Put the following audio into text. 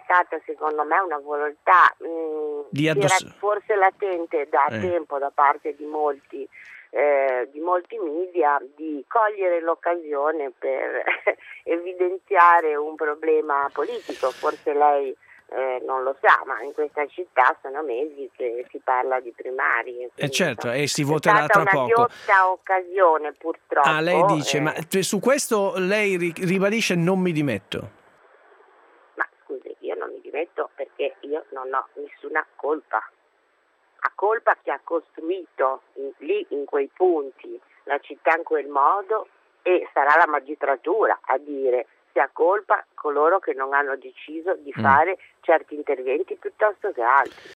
stata secondo me una volontà era forse latente da tempo da parte di molti media di cogliere l'occasione per evidenziare un problema politico. Forse lei non lo sa, ma in questa città sono mesi che si parla di primarie. Certo, e si voterà tra poco. È stata una ghiotta occasione, purtroppo. Lei dice, ma su questo lei ribadisce non mi dimetto. Ma scusi, io non mi dimetto perché io non ho nessuna colpa. Ha colpa chi ha costruito lì in quei punti la città in quel modo, e sarà la magistratura a dire se ha colpa coloro che non hanno deciso di fare certi interventi piuttosto che altri.